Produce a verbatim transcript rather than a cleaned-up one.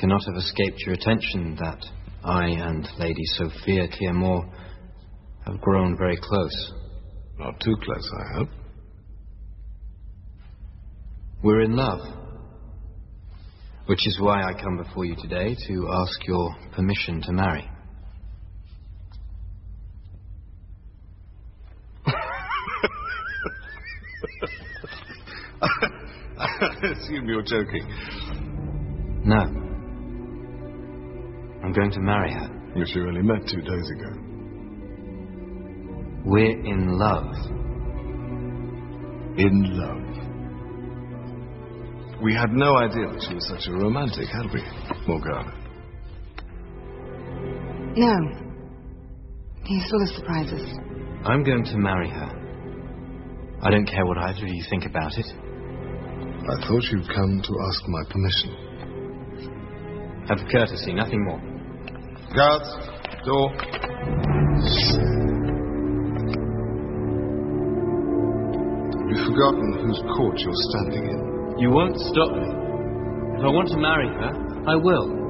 cannot have escaped your attention that I and Lady Sophia Clearmore have grown very close. Not too close, I hope. We're in love. Which is why I come before you today to ask your permission to marry. I assume you're joking. No. I'm going to marry her. Which you only met two days ago. We're in love. In love. We had no idea that she was such a romantic, had we, Morgana? No. He's full of surprises. I'm going to marry her. I don't care what either of you think about it. I thought you'd come to ask my permission. Out of courtesy, nothing more. Guards, door. Have you forgotten whose court you're standing in? You won't stop me. If I want to marry her, I will.